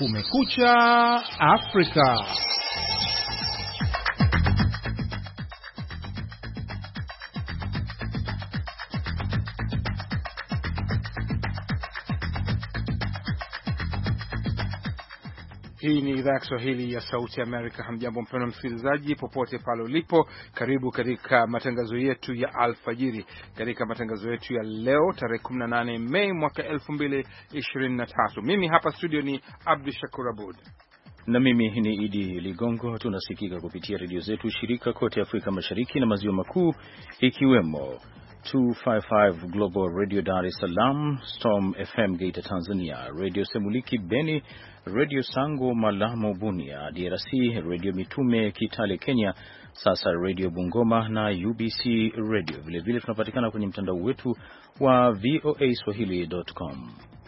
Kumekucha Afrika. Hii ni idhaa ya Kiswahili ya Sauti ya Amerika. Hamjambo mpendwa msikilizaji, popote pale ulipo. Karibu katika matangazo yetu ya alfajiri. Katika matangazo yetu ya leo tarehe 18 Mei mwaka 2023. Mimi hapa studio ni Abdul Shakur Abud. Na mimi ni Idi Ligongo. Tunasikika kupitia redio zetu shirika kote Afrika Mashariki na Maziwa Makuu, ikiwemo 255 Global Radio Dar es Salaam, Storm FM Geita Tanzania, Radio Semuliki Beni, Radio Sango Malamo Bunia DRC, Radio Mitume Kitale Kenya, sasa Radio Bungoma na UBC Radio. Vile tunapatikana kwenye mtandao wetu wa voaswahili.com.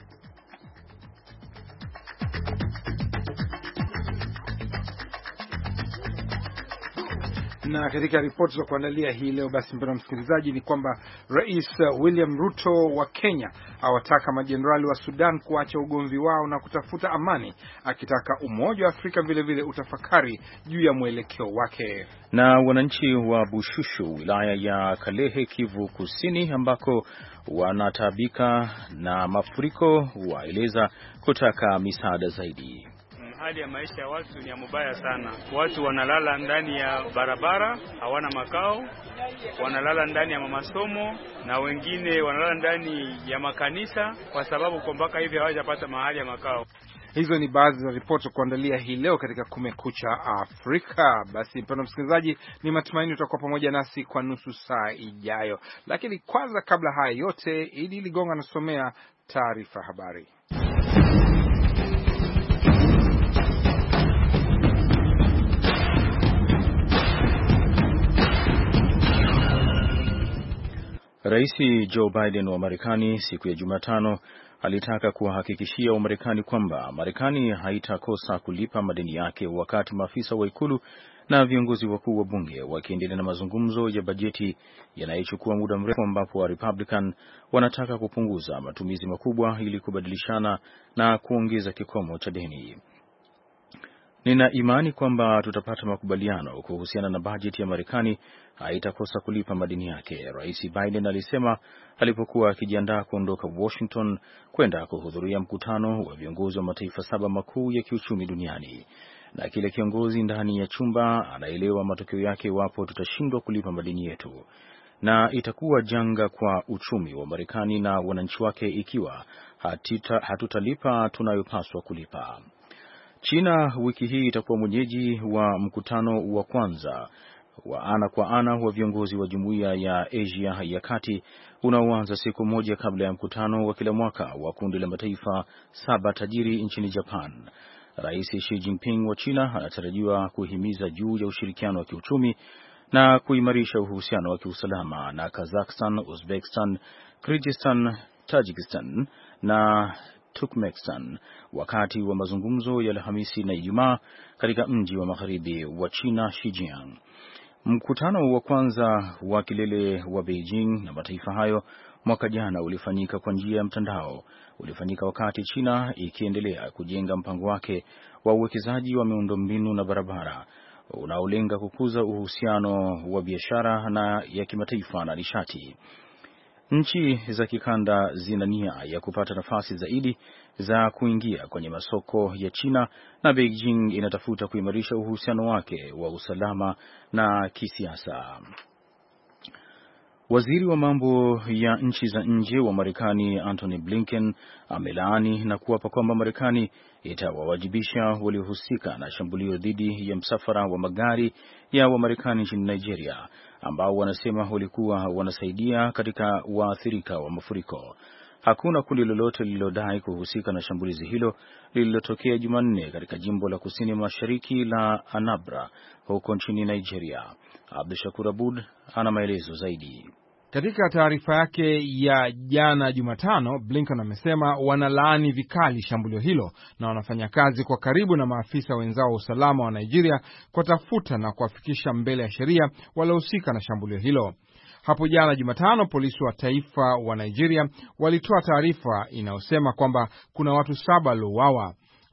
Na katika ripoti za kuandalia hii leo basi, mpendwa msikilizaji, ni kwamba Rais William Ruto wa Kenya awataka majenerali wa Sudan kuacha ugomvi wao na kutafuta amani, akitaka Umoja wa Afrika vile utafakari juu ya mwelekeo wake. Na wananchi wa Bushushu, wilaya ya Kalehe, Kivu Kusini, ambako wanataabika na mafuriko, waeleza kutaka misaada zaidi. Hali ya maisha ya watu ni mubaya sana. Watu wanalala ndani ya barabara, hawana makao, wanalala ndani ya masomo, na wengine wanalala ndani ya makanisa kwa sababu kwa mpaka hivi hawajapata mahali ya makao. Hizo ni baadhi za ripoti kuandalia hii leo katika Kumekucha Afrika. Basi mpendwa msikilizaji, ni matumaini utakuwa pamoja nasi kwa nusu saa ijayo. Lakini kwanza, kabla haya yote, Idi Ligonga anasomea taarifa habari. Rais Joe Biden wa Marekani siku ya Jumatano alitaka kuwahakikishia Wamarekani kwamba Marekani haitakosa kulipa madeni yake, wakati maafisa wa ikulu na viongozi wakuu wa bunge wakiendelea na mazungumzo ya bajeti yanayochukua muda mrefu, ambapo wa Republican wanataka kupunguza matumizi makubwa ili kubadilishana na kuongeza kikomo cha deni. Nina imani kwamba tutapata makubaliano kuhusiana na bajeti ya Marekani haitakosa kulipa madeni yake, Rais Biden alisema alipokuwa akijiandaa kuondoka Washington kwenda kuhudhuria mkutano wa viongozi wa mataifa 7 makuu ya kiuchumi duniani. Na kila kiongozi ndani ya chumba anaelewa matokeo yake wapo tutashindwa kulipa madeni yetu, na itakuwa janga kwa uchumi wa Marekani na wananchi wake ikiwa hatutalipa tunayopaswa kulipa. China wiki hii itakuwa mwenyeji wa mkutano wa kwanza wa ana kwa ana wa viongozi wa Jumuiya ya Asia ya Kati unaoanza siku moja kabla ya mkutano wa kila mwaka wa kundi la mataifa 7 tajiri nchini Japan. Rais Xi Jinping wa China anatarajiwa kuhimiza juu ya ushirikiano wa kiuchumi na kuimarisha uhusiano wa kiusalama na Kazakhstan, Uzbekistan, Kyrgyzstan, Tajikistan na Turkmenistan wakati wa mazungumzo ya Alhamisi na Ijumaa katika mji wa magharibi wa China, Xinjiang. Mkutano wa kwanza wa kilele wa Beijing na mataifa hayo mwaka jana ulifanyika kwa njia ya mtandao. Ulifanyika wakati China ikiendelea kujenga mpango wake wa uwekezaji wa miundombinu na barabara unaolenga kukuza uhusiano wa biashara na ya kimataifa na nishati. Nchi za kikanda zina nia ya kupata nafasi zaidi za kuingia kwenye masoko ya China, na Beijing inatafuta kuimarisha uhusiano wake wa usalama na kisiasa. Waziri wa mambo ya nchi za nje wa Marekani Antony Blinken amelaani na kuapa kwamba Marekani itawawajibisha waliohusika na shambulio dhidi ya msafara wa magari ya Wamarekani nchini Nigeria, ambao wanasema walikuwa wanasaidia katika waathirika wa mafuriko. Hakuna kundi lolote lililodai kuhusika na shambulizi hilo lililotokea Jumanne katika jimbo la kusini mashariki la Anambra huko nchini Nigeria. Abdul Shakur Abud ana maelezo zaidi. Katika taarifa yake ya jana Jumatano, Blinken amesema wanalaani vikali shambulio hilo na wanafanya kazi kwa karibu na maafisa wenzao wa usalama wa Nigeria kutafuta na kuwafikisha mbele ya sheria waliohusika na shambulio hilo. Hapo jana Jumatano, polisi wa taifa wa Nigeria walitoa taarifa inayosema kwamba kuna watu 7 waliouawa.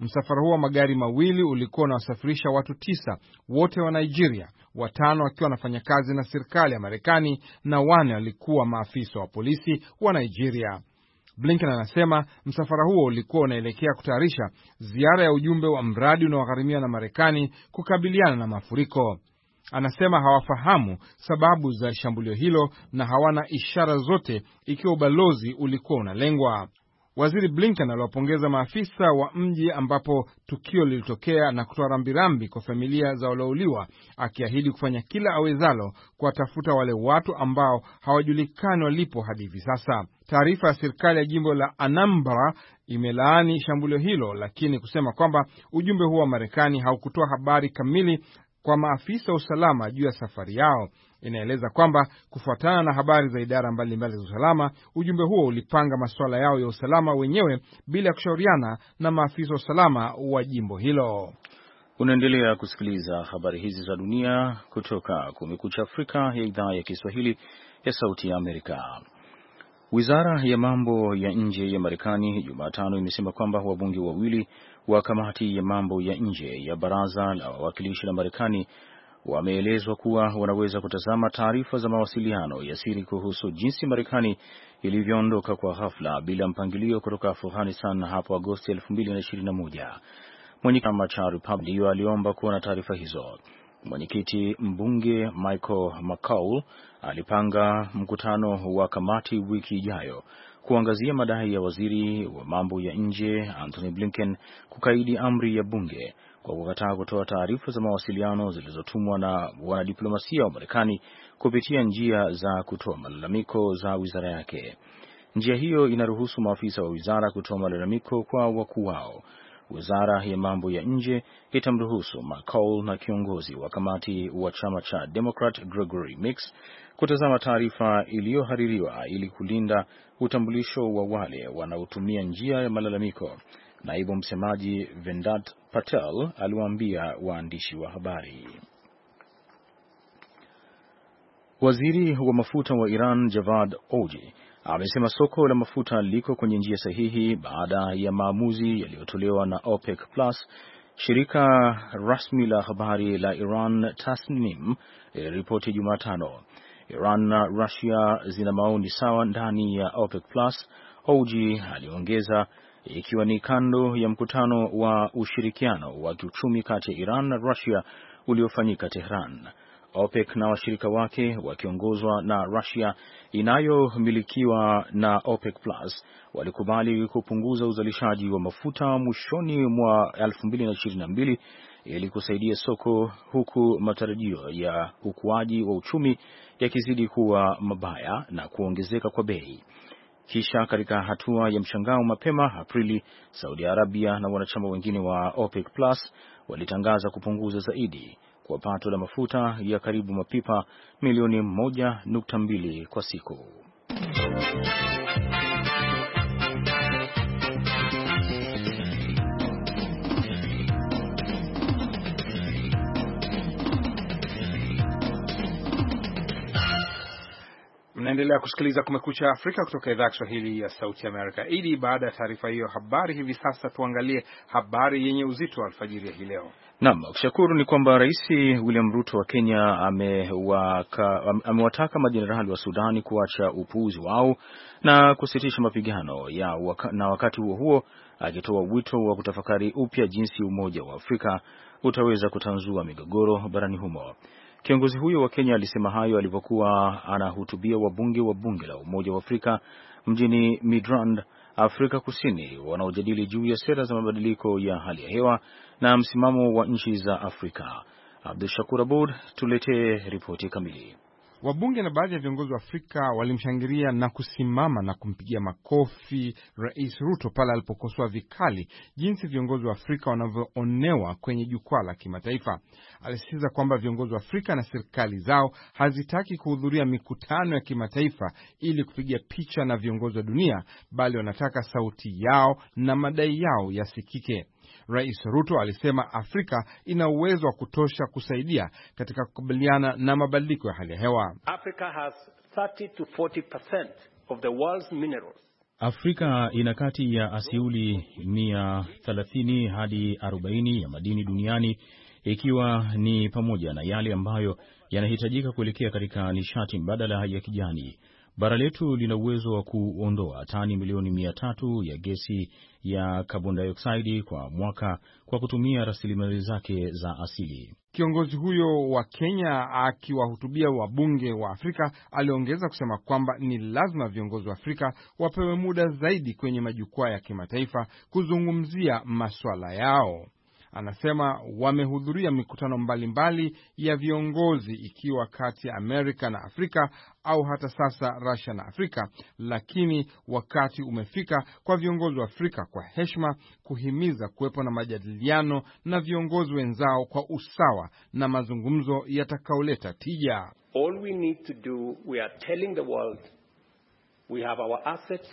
Msafara huo wa magari mawili ulikuwa unawasafirisha watu 9, wote wa Nigeria, 5 wakiwa wanafanya kazi na serikali ya Marekani na 4 walikuwa maafisa wa polisi wa Nigeria. Blinken anasema msafara huo ulikuwa unaelekea kutayarisha ziara ya ujumbe wa mradi unaogharimiwa na Marekani kukabiliana na mafuriko. Anasema hawafahamu sababu za shambulio hilo na hawana ishara zote ikiwa ubalozi ulikuwa unalengwa. Waziri Blinken aliwapongeza maafisa wa mji ambapo tukio lilitokea na kutoa rambirambi kwa familia za waliouliwa, akiahidi kufanya kila awezalo kuwatafuta wale watu ambao hawajulikani walipo hadi hivi sasa. Taarifa ya serikali ya jimbo la Anambra imelaani shambulio hilo, lakini kusema kwamba ujumbe huo wa Marekani haukutoa habari kamili kwa maafisa wa usalama juu ya safari yao. Inaeleza kwamba kufuatana na habari za idara mbalimbali za usalama, ujumbe huo ulipanga masuala yao ya usalama wenyewe bila kushauriana na maafisa wa usalama wa jimbo hilo. Unaendelea kusikiliza habari hizi za dunia kutoka Kumekucha Afrika ya idhaa ya Kiswahili ya Sauti ya Amerika. Wizara ya mambo ya nje ya Marekani Jumatano imesema kwamba wabunge wawili wa kamati ya mambo ya nje ya baraza la wawakilishi la Marekani wameelezwa kuwa wanaweza kutazama taarifa za mawasiliano ya siri kuhusu jinsi Marekani ilivyoondoka kwa ghafla bila mpangilio kutoka Afghanistan hapo Agosti 2021. Mwenyekiti wa Republican aliomba kuona taarifa hizo. Mwenyekiti mbunge Michael McCaul alipanga mkutano wa kamati wiki ijayo kuangazia madai ya waziri wa mambo ya nje Antony Blinken kukaidi amri ya bunge kwa kukataa kutoa taarifa za mawasiliano zilizotumwa na wanadiplomasia wa Marekani kupitia njia za kutoa malalamiko za wizara yake. Njia hiyo inaruhusu maafisa wa wizara kutoa malalamiko kwa wakuu wao. Wizara ya mambo ya nje itamruhusu McCaul na kiongozi wa kamati wa chama cha Democrat Gregory Meeks kutazama taarifa iliyohaririwa ili kulinda utambulisho wa wale wanaotumia njia ya malalamiko. Naibu msemaji Vendat Patel aliwaambia waandishi wa habari. Waziri wa mafuta wa Iran Javad Oji amesema soko la mafuta liko kwenye njia sahihi baada ya maamuzi yaliyotolewa na OPEC Plus. Shirika rasmi la habari la Iran Tasnim ripoti Jumatano. Iran na Russia zina maoni sawa ndani ya OPEC Plus, Oji aliongeza, ikiwa ni kando ya mkutano wa ushirikiano wa kiuchumi kati ya Iran na Russia uliofanyika Tehran. OPEC na washirika wake wakiongozwa na Russia inayomilikiwa na OPEC Plus walikubali kupunguza uzalishaji wa mafuta mwishoni mwa 2022 ili kusaidia soko, huku matarajio ya ukuaji wa uchumi yakizidi kuwa mabaya na kuongezeka kwa bei. Kisha katika hatua ya mshangao mapema Aprili, Saudi Arabia na wanachama wengine wa OPEC Plus walitangaza kupunguza zaidi kwa pato la mafuta ya karibu mapipa milioni 1.2 kwa siku. Mnaendelea kusikiliza Kumekucha Afrika kutoka idhaa ya Kiswahili ya Sauti ya Amerika. Ili baada ya taarifa hiyo habari, hivi sasa tuangalie habari yenye uzito wa alfajiri ya hii leo. Naam, kushukuru ni kwamba Rais William Ruto wa Kenya amewataka majenerali wa Sudani kuacha upuuzi wao na kusitisha mapigano na wakati huo huo akitoa wito wa kutafakari upya jinsi Umoja wa Afrika utaweza kutanzua migogoro barani humo. Kiongozi huyo wa Kenya alisema hayo alipokuwa anahutubia wabunge wa bunge la Umoja wa Afrika mjini Midrand, Afrika Kusini, wanaojadili juu ya sera za mabadiliko ya hali ya hewa na msimamo wa nchi za Afrika. Abdul Shakur Abud, tuletee ripoti kamili. Wabunge na baadhi ya viongozi wa Afrika walimshangilia na kusimama na kumpigia makofi Rais Ruto pale alipokosoa vikali jinsi viongozi wa Afrika wanavyoonewa kwenye jukwaa la kimataifa. Alisisitiza kwamba viongozi wa Afrika na serikali zao hazitaki kuhudhuria mikutano ya kimataifa ili kupiga picha na viongozi wa dunia, bali wanataka sauti yao na madai yao yasikike. Rais Ruto alisema Afrika ina uwezo wa kutosha kusaidia katika kukabiliana na mabadiliko ya hali ya hewa. Africa has 30 to 40% of the world's minerals. Afrika ina kati ya asilimia 130 hadi 40 ya madini duniani, ikiwa ni pamoja na yale ambayo yanahitajika kuelekea katika nishati mbadala ya kijani. Bara letu lina uwezo wa kuondoa tani milioni 300 ya gesi ya carbon dioxide kwa mwaka kwa kutumia rasilimali zake za asili. Kiongozi huyo wa Kenya akiwahutubia wabunge wa Afrika aliongeza kusema kwamba ni lazima viongozi wa Afrika wapewe muda zaidi kwenye majukwaa ya kimataifa kuzungumzia masuala yao. Anasema wamehudhuria mikutano mbalimbali ya viongozi ikiwa kati ya Amerika na Afrika au hata sasa Russia na Afrika, lakini wakati umefika kwa viongozi wa Afrika kwa heshima kuhimiza kuwepo na majadiliano na viongozi wenzao kwa usawa na mazungumzo yatakaoleta tija. All we need to do, we are telling the world we have our assets.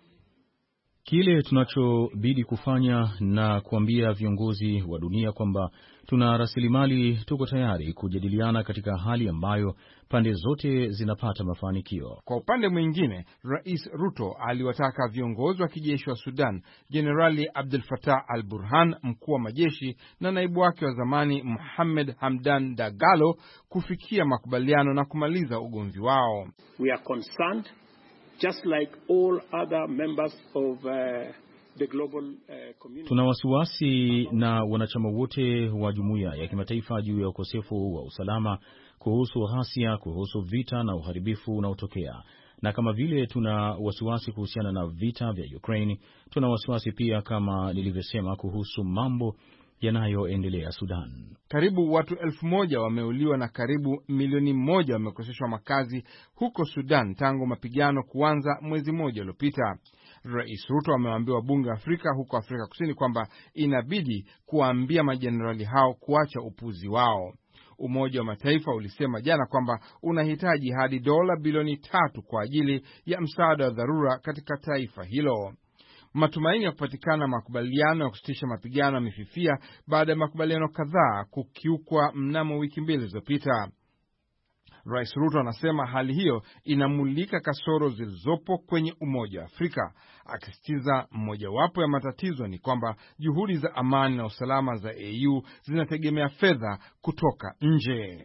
Kile tunachobidi kufanya na kuambia viongozi wa dunia kwamba tuna rasilimali, tuko tayari kujadiliana katika hali ambayo pande zote zinapata mafanikio. Kwa upande mwingine, Rais Ruto aliwataka viongozi wa kijeshi wa Sudan, Jenerali Abdel Fattah al-Burhan, mkuu wa majeshi, na naibu wake wa zamani Mohamed Hamdan Dagalo kufikia makubaliano na kumaliza ugomvi wao. We are concerned, just like all other members of the global community. Tuna wasiwasi na wanachama wote wa jumuiya ya kimataifa juu ya ukosefu wa usalama, kuhusu ghasia, kuhusu vita na uharibifu unaotokea. Na kama vile tuna wasiwasi kuhusiana na vita vya Ukraine, tuna wasiwasi pia, kama nilivyosema, kuhusu mambo yanayoendelea Sudan. Karibu watu 1,000 wameuliwa na karibu milioni 1 wamekoseshwa makazi huko Sudan tangu mapigano kuanza mwezi mmoja uliopita. Rais Ruto amewaambia wabunge wa Afrika huko Afrika Kusini kwamba inabidi kuwaambia majenerali hao kuacha upuzi wao. Umoja wa Mataifa ulisema jana kwamba unahitaji hadi dola bilioni 3 kwa ajili ya msaada wa dharura katika taifa hilo. Matumaini ya kupatikana makubaliano ya kusitisha mapigano yamefifia baada ya makubaliano kadhaa kukiukwa mnamo wiki 2 zilizopita. Rais Ruto anasema hali hiyo inamulika kasoro zilizopo kwenye Umoja wa Afrika, akisitiza mmojawapo ya matatizo ni kwamba juhudi za amani na usalama za AU zinategemea fedha kutoka nje.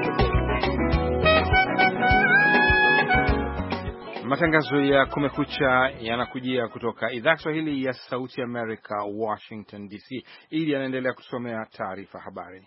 Matangazo ya Kumekucha yanakujia kutoka idhaa Kiswahili ya Sauti America, Washington DC. Ili anaendelea kusomea taarifa habari.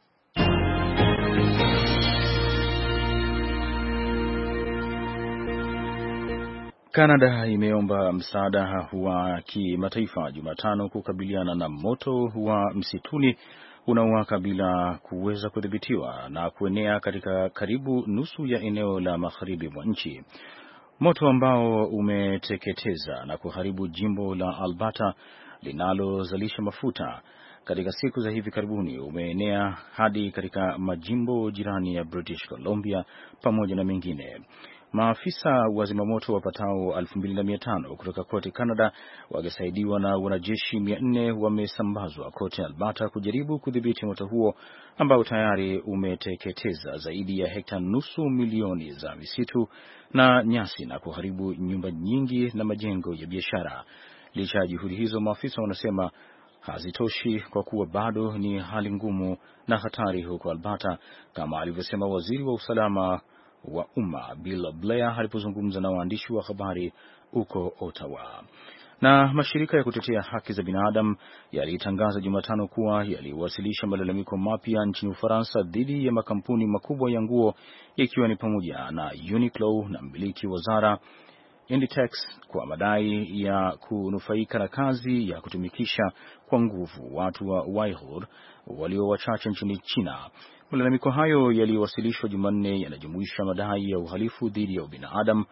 Kanada imeomba msaada wa kimataifa Jumatano kukabiliana na moto wa msituni unaowaka bila kuweza kudhibitiwa na kuenea katika karibu nusu ya eneo la magharibi mwa nchi. Moto ambao umeteketeza na kuharibu jimbo la Alberta linalozalisha mafuta katika siku za hivi karibuni umeenea hadi katika majimbo jirani ya British Columbia pamoja na mengine. Maafisa wa zimamoto wapatao 2,500 kutoka kote Canada wakisaidiwa na wanajeshi 400 wamesambazwa kote Alberta kujaribu kudhibiti moto huo ambao tayari umeteketeza zaidi ya hekta 500,000 za misitu na nyasi na kuharibu nyumba nyingi na majengo ya biashara. Licha ya juhudi hizo, maafisa wanasema hazitoshi kwa kuwa bado ni hali ngumu na hatari huko Alberta, kama alivyosema waziri wa usalama wa umma Bill Blair alipozungumza na waandishi wa habari huko Ottawa. Na mashirika ya kutetea haki za binadamu yalitangaza Jumatano kuwa yaliwasilisha malalamiko mapya nchini Ufaransa dhidi ya makampuni makubwa ya nguo, ikiwa ni pamoja na Uniqlo na mmiliki wa Zara, Inditex, kwa madai ya kunufaika na kazi ya kutumikisha kwa nguvu watu wa Uyghur walio wachache nchini China. Malalamiko hayo yaliyowasilishwa Jumanne yanajumuisha madai ya uhalifu dhidi ya ubinadamu,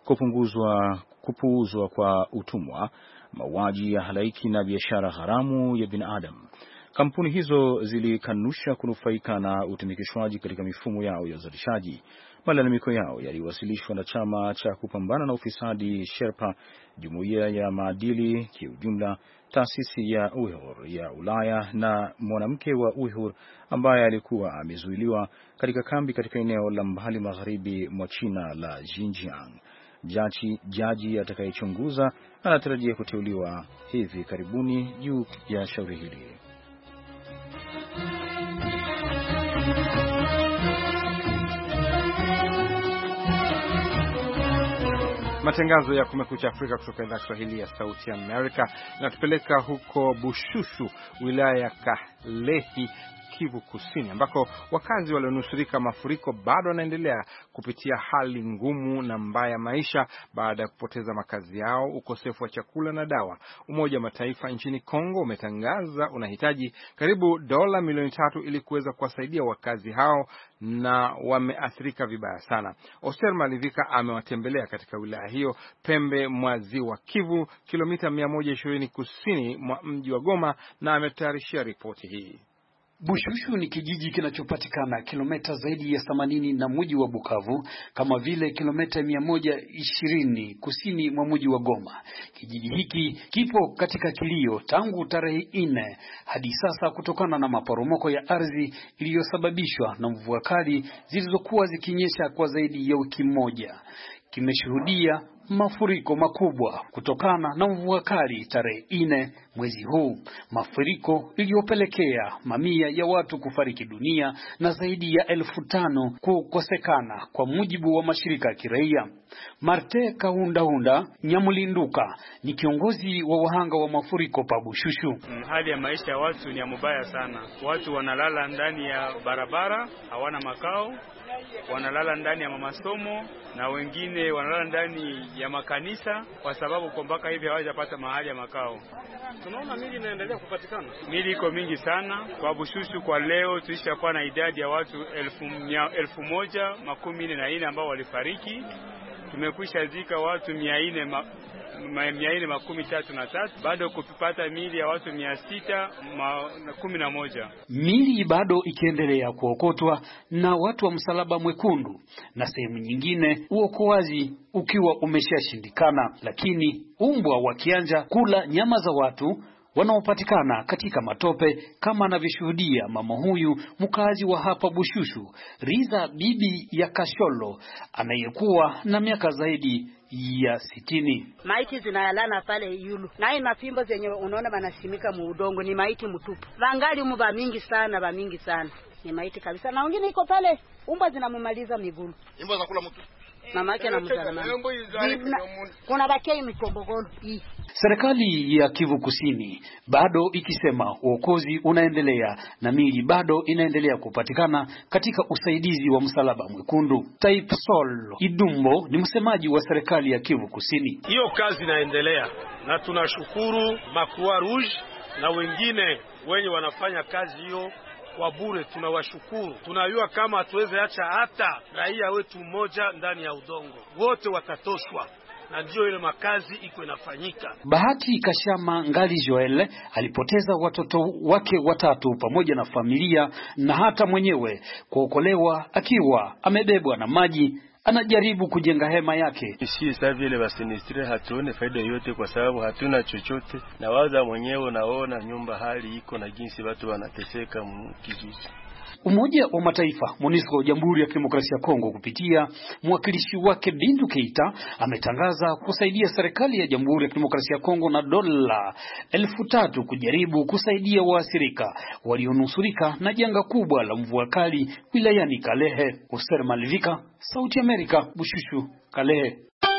kupuuzwa kwa utumwa, mauaji ya halaiki na biashara haramu ya binadamu. Kampuni hizo zilikanusha kunufaika na utumikishwaji katika mifumo yao ya uzalishaji. Malalamiko yao yaliwasilishwa na chama cha kupambana na ufisadi Sherpa, jumuiya ya maadili kiujumla, taasisi ya Uyghur ya Ulaya na mwanamke wa Uyghur ambaye alikuwa amezuiliwa katika kambi katika eneo la mbali magharibi mwa China la Xinjiang. Jaji atakayechunguza anatarajia kuteuliwa hivi karibuni juu ya shauri hili. Matangazo ya Kumekucha Afrika kutoka idhaa ya Kiswahili ya Sauti ya Amerika yanatupeleka huko Bushushu, wilaya ya Kalehe, Kivu Kusini, ambako wakazi walionusurika mafuriko bado wanaendelea kupitia hali ngumu na mbaya maisha baada ya kupoteza makazi yao, ukosefu wa chakula na dawa. Umoja wa Mataifa nchini Kongo umetangaza unahitaji karibu dola milioni 3 ili kuweza kuwasaidia wakazi hao, na wameathirika vibaya sana. Oster Malivika amewatembelea katika wilaya hiyo pembe mwa Ziwa Kivu, kilomita 120 kusini mwa mji wa Goma, na ametayarishia ripoti hii. Bushushu ni kijiji kinachopatikana kilomita zaidi ya 80 na mji wa Bukavu, kama vile kilomita 120 kusini mwa mji wa Goma. Kijiji hiki kipo katika kilio tangu tarehe 4 hadi sasa kutokana na maporomoko ya ardhi iliyosababishwa na mvua kali zilizokuwa zikinyesha kwa zaidi ya wiki moja. Kimeshuhudia mafuriko makubwa kutokana na mvua kali tarehe 4 mwezi huu, mafuriko iliyopelekea mamia ya watu kufariki dunia na zaidi ya 5,000 kukosekana, kwa mujibu wa mashirika ya kiraia. Marte Kahundahunda Nyamulinduka ni kiongozi wa wahanga wa mafuriko pa Bushushu. Hali ya maisha ya watu ni mbaya sana. Watu wanalala ndani ya barabara, hawana makao, wanalala ndani ya masomo, na wengine wanalala ndani ya makanisa, kwa sababu kwa mpaka hivi hawajapata mahali ya makao. Tunaona mili inaendelea kupatikana. Mili iko mingi sana kwa Bushushu. Kwa leo tulishakuwa na idadi ya watu 1,144 ambao walifariki. Tumekwisha zika watu 433, bado kupata mili ya watu 611. Mili bado ikiendelea kuokotwa na watu wa Msalaba Mwekundu, na sehemu nyingine uokoaji ukiwa umeshashindikana, lakini umbwa wakianja kula nyama za watu wanaopatikana katika matope, kama anavyoshuhudia mama huyu mkazi wa hapa Bushushu, Riza bibi ya Kasholo, anayekuwa na miaka zaidi ya 60. Maiti zinayalana pale yulu. Na hii mafimbo zenye unaona banashimika mu udongo ni maiti mtupu. Vangali mu mingi sana, mingi sana. Ni maiti kabisa. Na wengine iko pale, umbwa zinamumaliza miguu. Umbwa za kula mtu. Mama yake na mzalama. Kuna bakei mikombogolo hii. Serikali ya Kivu Kusini bado ikisema uokozi unaendelea na mili bado inaendelea kupatikana katika usaidizi wa Msalaba Mwekundu. Type Sol Idumbo ni msemaji wa serikali ya Kivu Kusini. Hiyo kazi inaendelea na tunashukuru Croix Rouge na wengine wenye wanafanya kazi hiyo kwa bure, tunawashukuru. Tunajua kama hatuweze acha hata raia wetu mmoja ndani ya udongo, wote watatoshwa, na ndio ile makazi iko inafanyika. Bahati Kashama Ngali Joel alipoteza watoto wake 3 pamoja na familia na hata mwenyewe kuokolewa akiwa amebebwa na maji. Anajaribu kujenga hema yake. Sisi sasa vile basinistre hatuone faida yote kwa sababu hatuna chochote, na waza mwenyewe naona nyumba hali iko na jinsi watu wanateseka mkijiji. Umoja wa Mataifa MONUSCO Jamhuri ya Kidemokrasia ya Kongo kupitia mwakilishi wake Bintu Keita ametangaza kusaidia serikali ya Jamhuri ya Kidemokrasia ya Kongo na dola 3,000 kujaribu kusaidia waathirika walionusurika na janga kubwa la mvua kali wilayani Kalehe. Oster Malivika, Sauti Amerika, Bushushu, Kalehe.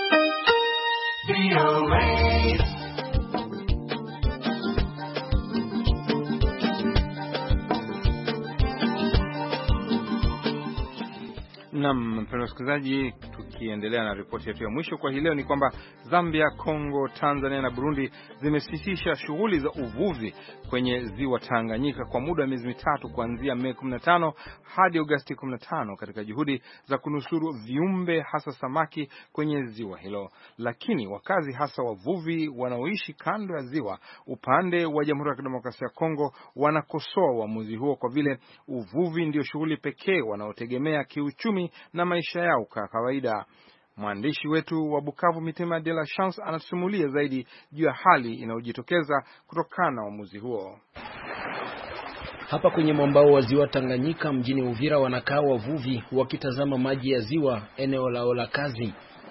Naam, mpendwa msikilizaji, tukiendelea na ripoti yetu ya mwisho kwa hii leo ni kwamba Zambia, Kongo, Tanzania na Burundi zimesitisha shughuli za uvuvi kwenye ziwa Tanganyika kwa muda wa miezi 3 kuanzia Mei 15 hadi Agosti 15 katika juhudi za kunusuru viumbe hasa samaki kwenye ziwa hilo. Lakini wakazi hasa wavuvi wanaoishi kando ya ziwa upande wa Jamhuri ya Kidemokrasia ya Kongo wanakosoa uamuzi huo kwa vile uvuvi ndio shughuli pekee wanaotegemea kiuchumi na maisha yao kwa kawaida. Mwandishi wetu wa Bukavu Mitima de la Chance anatusimulia zaidi juu ya hali inayojitokeza kutokana na uamuzi huo. Hapa kwenye mwambao wa ziwa Tanganyika mjini Uvira wanakaa wavuvi wakitazama maji ya ziwa eneo lao la kazi.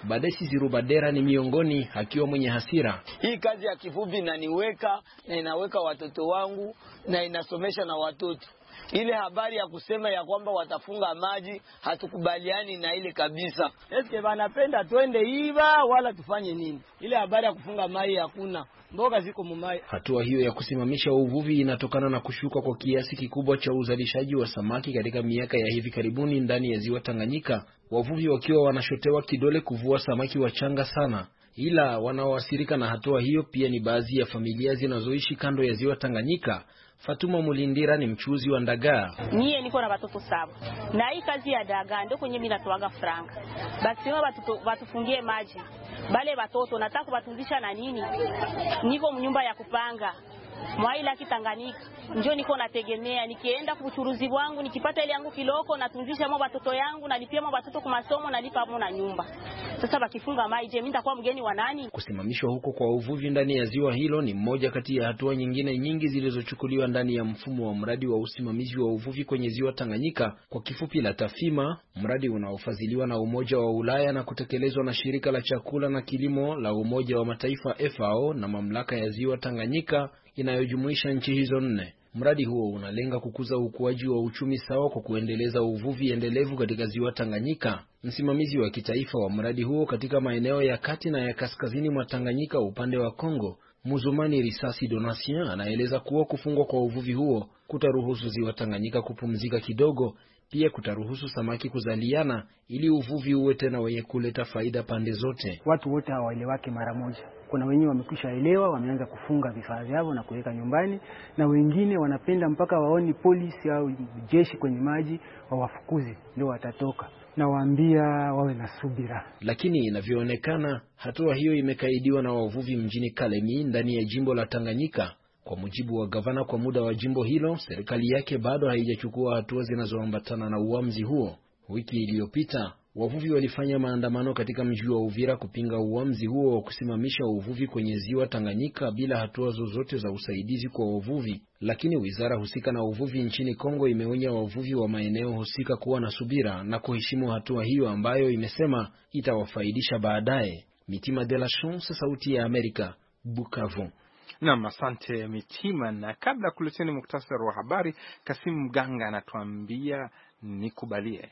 Badesi Zirubadera ni miongoni, akiwa mwenye hasira. Hii kazi ya kivuvi inaniweka na inaweka watoto wangu na inasomesha na watoto. Ile habari ya kusema ya kwamba watafunga maji hatukubaliani na ile kabisa. Eske wanapenda twende iva wala tufanye nini? Ile habari ya kufunga maji hakuna. Mboga ziko mumai. Hatua hiyo ya kusimamisha uvuvi inatokana na kushuka kwa kiasi kikubwa cha uzalishaji wa samaki katika miaka ya hivi karibuni ndani ya ziwa Tanganyika, wavuvi wakiwa wanashotewa kidole kuvua samaki wachanga sana. Ila wanaoathirika na hatua hiyo pia ni baadhi ya familia zinazoishi kando ya ziwa Tanganyika. Fatuma Mulindira ni mchuzi wa ndagaa. Mie niko na watoto 7. Na hii kazi ya dagaa ndio kwenye mimi natoaga franga. Basi watufungie maji. Bale watoto nataka kuwatunzisha na nini? Niko mnyumba ya kupanga. Mwaila Kitanganyika. Njoo niko nategemea nikienda kuchuruzi wangu nikipata ile yangu kiloko natunzisha mwa watoto yangu nalipia mwa watoto kwa masomo nalipa hapo na nyumba. Sasa bakifunga maji je mimi nitakuwa mgeni wa nani? Kusimamishwa huko kwa uvuvi ndani ya ziwa hilo ni mmoja kati ya hatua nyingine nyingi zilizochukuliwa ndani ya mfumo wa mradi wa usimamizi wa uvuvi kwenye ziwa Tanganyika, kwa kifupi la TAFIMA, mradi unaofadhiliwa na Umoja wa Ulaya na kutekelezwa na Shirika la Chakula na Kilimo la Umoja wa Mataifa FAO na mamlaka ya ziwa Tanganyika inayojumuisha nchi hizo 4. Mradi huo unalenga kukuza ukuaji wa uchumi sawa kwa kuendeleza uvuvi endelevu katika ziwa Tanganyika. Msimamizi wa kitaifa wa mradi huo katika maeneo ya kati na ya kaskazini mwa Tanganyika upande wa Kongo, Muzumani Risasi Donatien, anaeleza kuwa kufungwa kwa uvuvi huo kutaruhusu ziwa Tanganyika kupumzika kidogo, pia kutaruhusu samaki kuzaliana ili uvuvi uwe tena wenye kuleta faida pande zote. Watu wote hawaelewake mara moja. Kuna wenyewe wamekwisha elewa, wameanza kufunga vifaa vyao na kuweka nyumbani, na wengine wanapenda mpaka waoni polisi au jeshi kwenye maji wawafukuze ndio watatoka. Na waambia wawe na subira. Lakini inavyoonekana hatua hiyo imekaidiwa na wavuvi mjini Kalemi ndani ya jimbo la Tanganyika. Kwa mujibu wa gavana kwa muda wa jimbo hilo, serikali yake bado haijachukua hatua zinazoambatana na uamuzi huo. Wiki iliyopita, wavuvi walifanya maandamano katika mji wa Uvira kupinga uamuzi huo wa kusimamisha uvuvi kwenye ziwa Tanganyika bila hatua zozote za usaidizi kwa wavuvi. Lakini wizara husika na uvuvi nchini Kongo imeonya wavuvi wa maeneo husika kuwa na subira na kuheshimu hatua hiyo ambayo imesema itawafaidisha baadaye. Mitima de la Chance, Sauti ya Amerika, Bukavu. Naam, asante Mitima. Na kabla kuleteni muktasari wa habari, Kasimu Mganga anatuambia nikubalie.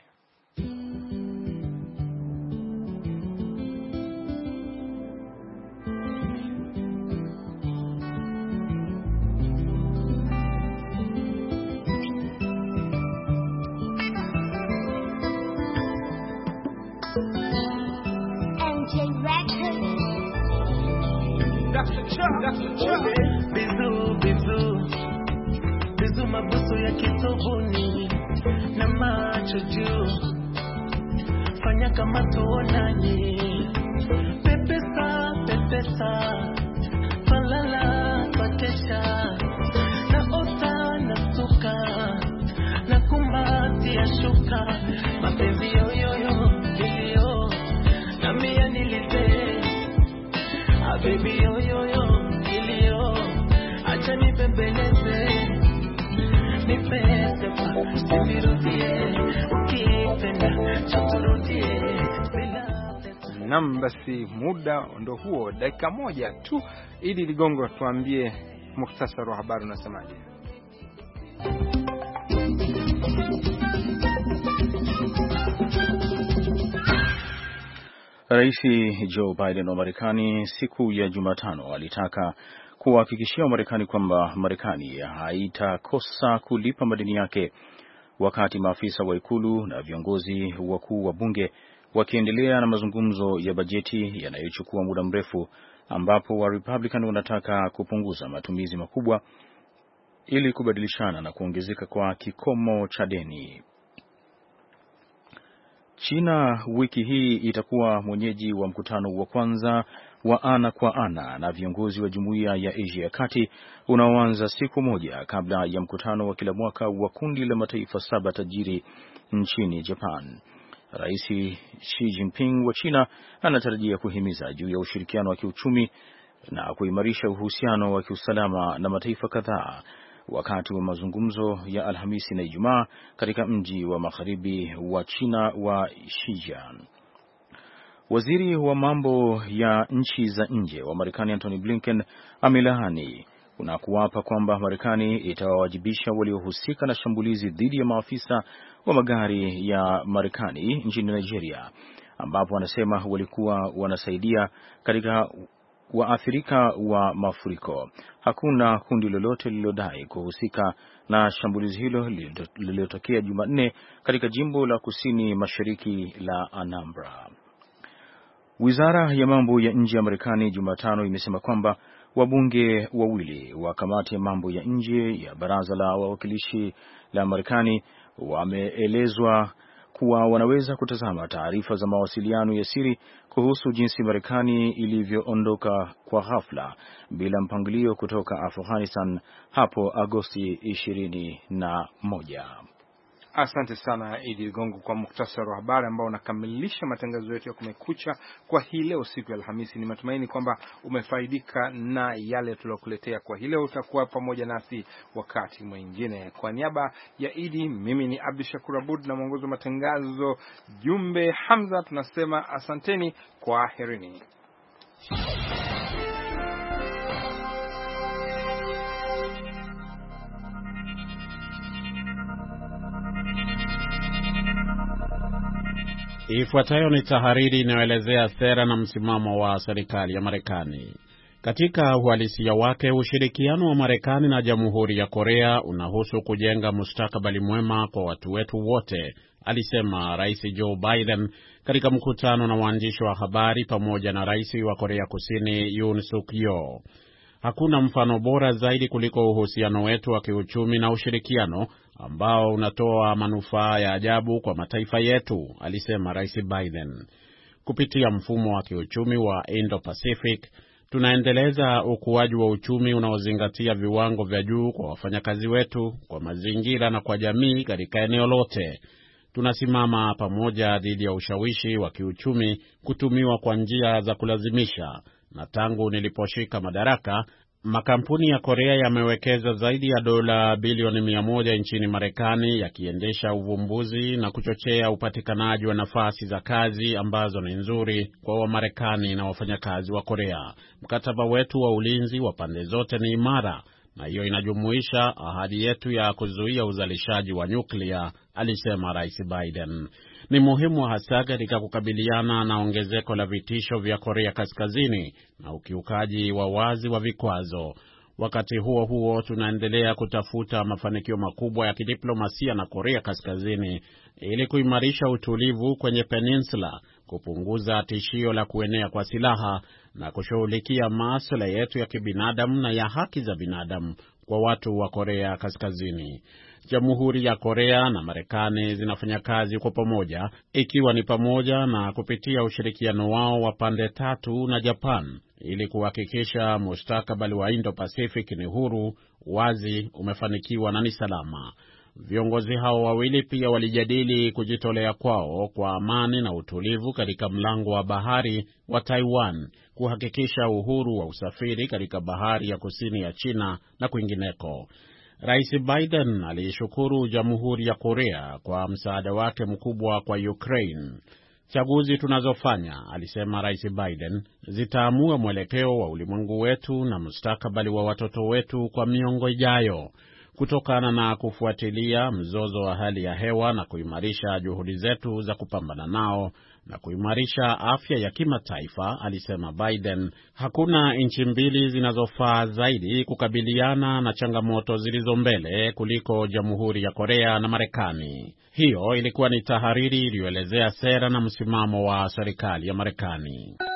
Bizu mabusu ya kitobuni na macho juu, fanya kama tuonani, pepesa pepesa, falala pakesha, na ota na suka, na kumbati ya shuka, mapenzi yoyoyo ilio, na mia nilipe, baby yoyoyo ilio, acha nipembeleze, nipese pa, simirudie, ukipenda, choturudie, Naam, basi muda ndo huo, dakika moja tu. Idi Ligongo, tuambie muhtasari wa habari unasemaje? Rais Joe Biden wa Marekani siku ya Jumatano alitaka kuhakikishia Marekani kwamba Marekani haitakosa kulipa madeni yake, wakati maafisa wa ikulu na viongozi wakuu wa bunge wakiendelea na mazungumzo ya bajeti yanayochukua muda mrefu, ambapo wa Republican wanataka kupunguza matumizi makubwa ili kubadilishana na kuongezeka kwa kikomo cha deni. China wiki hii itakuwa mwenyeji wa mkutano wa kwanza wa ana kwa ana na viongozi wa Jumuiya ya Asia ya Kati unaoanza siku moja kabla ya mkutano wa kila mwaka wa kundi la mataifa 7 tajiri nchini Japan. Rais Xi Jinping wa China anatarajia kuhimiza juu ya ushirikiano wa kiuchumi na kuimarisha uhusiano wa kiusalama na mataifa kadhaa wakati wa mazungumzo ya Alhamisi na Ijumaa katika mji wa magharibi wa China wa Xinjiang. Waziri wa mambo ya nchi za nje wa Marekani Antony Blinken amelaani na kuapa kwamba Marekani itawawajibisha waliohusika na shambulizi dhidi ya maafisa wa magari ya Marekani nchini Nigeria, ambapo anasema walikuwa wanasaidia katika waathirika wa mafuriko. Hakuna kundi lolote lililodai kuhusika na shambulizi hilo lililotokea Jumanne katika jimbo la kusini mashariki la Anambra. Wizara ya mambo ya nje ya Marekani Jumatano imesema kwamba wabunge wawili wa kamati ya mambo ya nje ya baraza la wawakilishi la Marekani wameelezwa kuwa wanaweza kutazama taarifa za mawasiliano ya siri kuhusu jinsi Marekani ilivyoondoka kwa ghafla bila mpangilio kutoka Afghanistan hapo Agosti 21. Asante sana Idi Gongo kwa muktasari wa habari ambao unakamilisha matangazo yetu ya Kumekucha kwa hii leo siku ya Alhamisi. Ni matumaini kwamba umefaidika na yale tulokuletea kwa hii leo. Utakuwa pamoja nasi wakati mwingine. Kwa niaba ya Idi, mimi ni Abdi Shakur Abud na mwongozi wa matangazo Jumbe Hamza, tunasema asanteni, kwa herini. Ifuatayo ni tahariri inayoelezea sera na msimamo wa serikali ya Marekani. Katika uhalisia wake, ushirikiano wa Marekani na Jamhuri ya Korea unahusu kujenga mustakabali mwema kwa watu wetu wote, alisema Rais Joe Biden katika mkutano na waandishi wa habari pamoja na Rais wa Korea Kusini Yoon Suk Yeol. Hakuna mfano bora zaidi kuliko uhusiano wetu wa kiuchumi na ushirikiano ambao unatoa manufaa ya ajabu kwa mataifa yetu, alisema Rais Biden. Kupitia mfumo wa kiuchumi wa Indo-Pacific, tunaendeleza ukuaji wa uchumi unaozingatia viwango vya juu kwa wafanyakazi wetu, kwa mazingira na kwa jamii katika eneo lote. Tunasimama pamoja dhidi ya ushawishi wa kiuchumi kutumiwa kwa njia za kulazimisha, na tangu niliposhika madaraka, makampuni ya Korea yamewekeza zaidi ya dola bilioni 100 nchini Marekani, yakiendesha uvumbuzi na kuchochea upatikanaji wa nafasi za kazi ambazo ni nzuri kwa Wamarekani na wafanyakazi wa Korea. Mkataba wetu wa ulinzi wa pande zote ni imara, na hiyo inajumuisha ahadi yetu ya kuzuia uzalishaji wa nyuklia, alisema Rais Biden. Ni muhimu hasa katika kukabiliana na ongezeko la vitisho vya Korea Kaskazini na ukiukaji wa wazi wa vikwazo. Wakati huo huo, tunaendelea kutafuta mafanikio makubwa ya kidiplomasia na Korea Kaskazini ili kuimarisha utulivu kwenye peninsula, kupunguza tishio la kuenea kwa silaha na kushughulikia masuala yetu ya kibinadamu na ya haki za binadamu kwa watu wa Korea Kaskazini. Jamhuri ya Korea na Marekani zinafanya kazi kwa pamoja, ikiwa ni pamoja na kupitia ushirikiano wao wa pande tatu na Japan, ili kuhakikisha mustakabali wa Indo-Pacific ni huru, wazi, umefanikiwa na ni salama. Viongozi hao wawili pia walijadili kujitolea kwao kwa amani na utulivu katika mlango wa bahari wa Taiwan, kuhakikisha uhuru wa usafiri katika bahari ya kusini ya China na kwingineko. Rais Biden alishukuru Jamhuri ya Korea kwa msaada wake mkubwa kwa Ukraine. Chaguzi tunazofanya, alisema Rais Biden, zitaamua mwelekeo wa ulimwengu wetu na mustakabali wa watoto wetu kwa miongo ijayo. Kutokana na kufuatilia mzozo wa hali ya hewa na kuimarisha juhudi zetu za kupambana nao na kuimarisha afya ya kimataifa, alisema Biden, hakuna nchi mbili zinazofaa zaidi kukabiliana na changamoto zilizo mbele kuliko Jamhuri ya Korea na Marekani. Hiyo ilikuwa ni tahariri iliyoelezea sera na msimamo wa serikali ya Marekani.